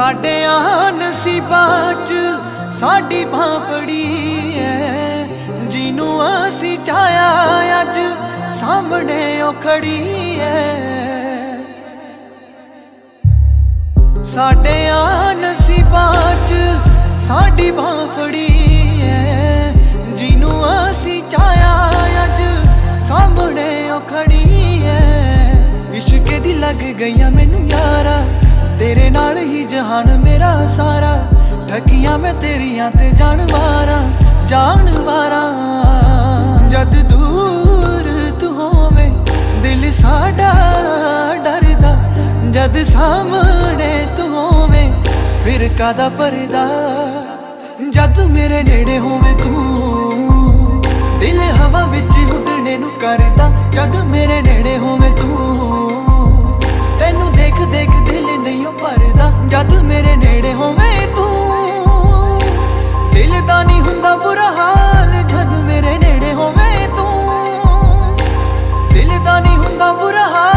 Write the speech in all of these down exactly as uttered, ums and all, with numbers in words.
ਸਾਡਿਆਂ ਨਸੀਬਾਂ 'ਚ ਸਾਡੀ ਬਾਂਹ ਫੜੀ ਐ, ਜਿਹਨੂੰ ਅਸੀਂ ਚਾਹਿਆ ਅੱਜ ਸਾਹਮਣੇ ਉਹ ਖੜੀ ਐ। ਸਾਡਿਆਂ ਨਸੀਬਾਂ 'ਚ ਸਾਡੀ ਬਾਂਹ ਫੜੀ ਐ, ਜਿਹਨੂੰ ਅਸੀਂ ਚਾਹਿਆ ਅੱਜ ਸਾਹਮਣੇ ਉਹ ਖੜੀ ਐ। ਇਸ਼ਕ ਦੀ ਲੱਗ ਗਈਆਂ ਮੈਨੂੰ ਯਾਰਾ, तेरे नाल ही जहान मेरा सारा। ठगियां मैं तेरियां ते जानवारा जानवारा। जद दूर तू होवे दिल साडा डरदा, जद सामने तू होवे फिर कादा परदा। जद मेरे नेड़े होवे तू दिल हवा विच उड़ने नू करदा, जद मेरे नेड़े होवे तू तेनू देख देख दिल नहीं भरदा। जद मेरे नेड़े होवे तू दिल दा नहीं हुंदा बुरा हाल, जद मेरे नेड़े होवे तू दिल दा नहीं हुंदा बुरा हाल।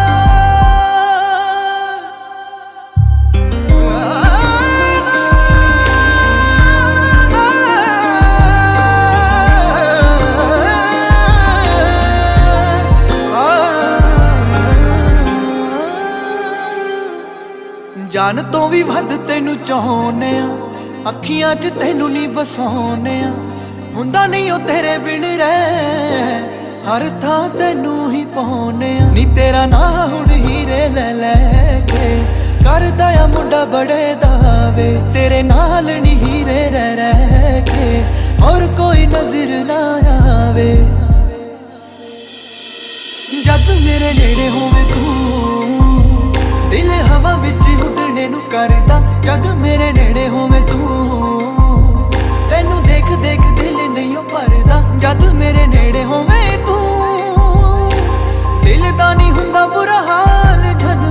जान तो भी वध तेनू चाहुने आ, अखियां च तेनू नहीं बसाउने आ। हुंदा नहीं ओ तेरे बिन रह, हर थां तेनू ही पाउने आ। नी तेरा ना हुण हीरे ले लैके करदा आ मुंडा बड़े दावे, तेरे नाल नी हीरे रह रह के और कोई नजर ना आवे। जद मेरे नेड़े होवे तू दिल हवा विच उड़ने नू करदा, जद मेरे नेड़े होवे तू तेनू देख देख दिल नहीं भरदा। जद मेरे नेड़े होवे तू दिल दा नहीं हुंदा बुरा हाल, जद